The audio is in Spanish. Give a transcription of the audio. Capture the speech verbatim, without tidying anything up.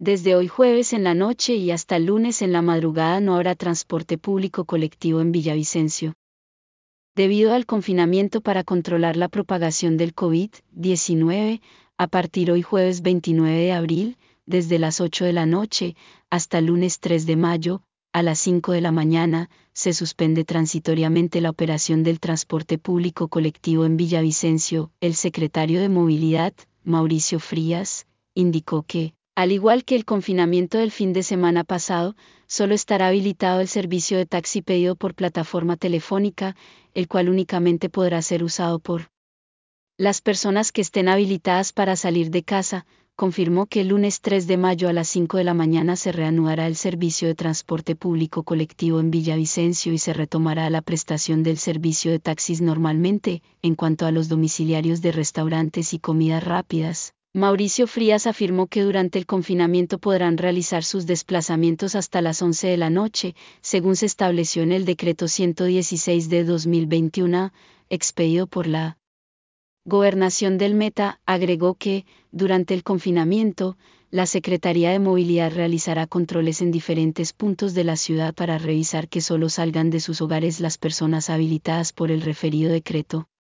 Desde hoy jueves en la noche y hasta el lunes en la madrugada no habrá transporte público colectivo en Villavicencio. Debido al confinamiento para controlar la propagación del COVID diecinueve, a partir hoy jueves veintinueve de abril, desde las ocho de la noche, hasta el lunes tres de mayo, a las cinco de la mañana, se suspende transitoriamente la operación del transporte público colectivo en Villavicencio. El secretario de Movilidad, Mauricio Frías, indicó que, al igual que el confinamiento del fin de semana pasado, solo estará habilitado el servicio de taxi pedido por plataforma telefónica, el cual únicamente podrá ser usado por las personas que estén habilitadas para salir de casa. Confirmó que el lunes tres de mayo a las cinco de la mañana se reanudará el servicio de transporte público colectivo en Villavicencio y se retomará la prestación del servicio de taxis normalmente. En cuanto a los domiciliarios de restaurantes y comidas rápidas, Mauricio Frías afirmó que durante el confinamiento podrán realizar sus desplazamientos hasta las once de la noche, según se estableció en el decreto ciento dieciséis de dos mil veintiuno, expedido por la Gobernación del Meta. Agregó que, durante el confinamiento, la Secretaría de Movilidad realizará controles en diferentes puntos de la ciudad para revisar que solo salgan de sus hogares las personas habilitadas por el referido decreto.